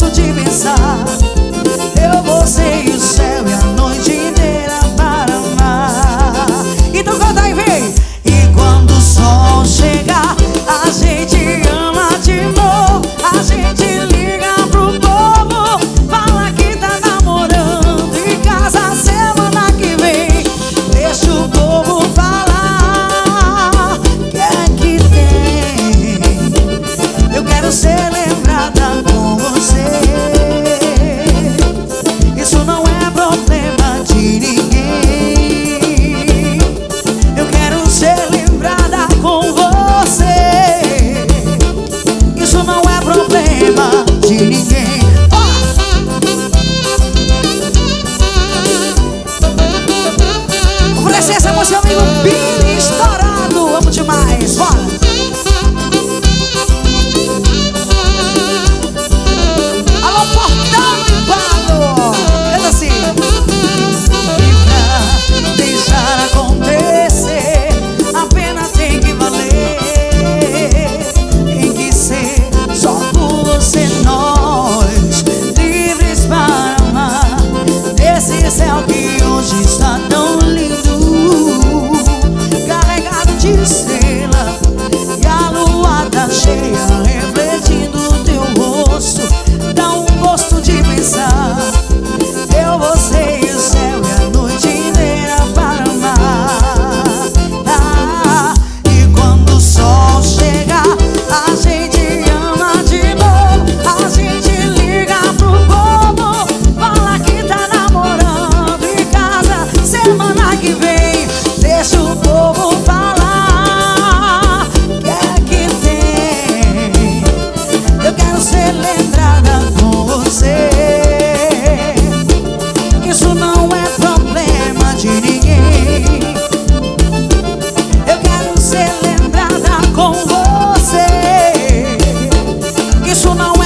gosto de pensar. Eu, você e o céu e a noite inteira para amar. Então canta aí, vem! E quando o sol chegar, a gente ama de novo. A gente liga pro povo, fala que tá namorando em casa semana que vem. Deixa o povo falar, que é que tem? Eu quero ser lembrada com você. Isso não é problema de ninguém. Eu quero ser lembrada com você. Isso não é problema de ninguém. Oferecer essa pro seu amigo Billy estourado. Amo demais, bora! Alô, Portão de Pado! Canta assim. E pra deixar acontecer, a pena tem que valer. Tem que ser só por você, nós livres para amar. Esse céu que hoje está tão lindo, carregado de estrela, e a lua tá cheia, refletindo o teu rosto. Dá um gosto de pensar. Eu, você e o céu e a noite inteira para amar. E quando o sol chegar, a gente ama de novo. A gente liga pro povo, fala que tá namorando em casa semana que vem. Deixa o povo falar, que é que tem? Eu quero ser lembrada com você. Isso não é problema de ninguém. Eu quero ser lembrada com você. Isso não